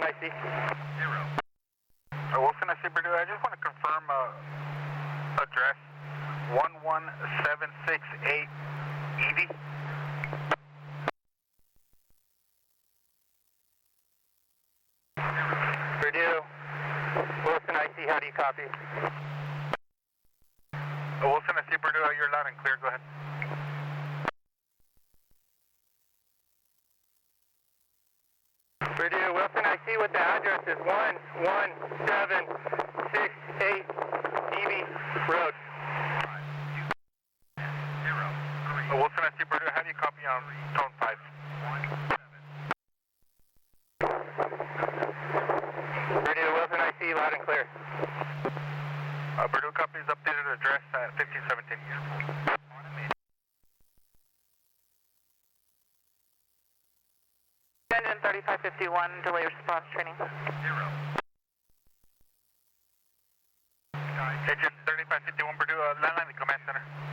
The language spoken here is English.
IC. 0. Wilson IC Purdue, I just want to confirm address 11768 Evie. Purdue, Wilson IC, how do you copy? Wilson IC Purdue, you're loud and clear, go ahead. Purdue, Wilson IC with the address is 11768 Evie Road. 5, 2, 0, 3. Wilson IC Purdue, how do you copy on tone 5? 1, 7. Purdue, Wilson IC, loud and clear. Purdue copies updated address at 1517. Engine 3551, delay response training. 0. Engine 3551 Purdue, landline the command center.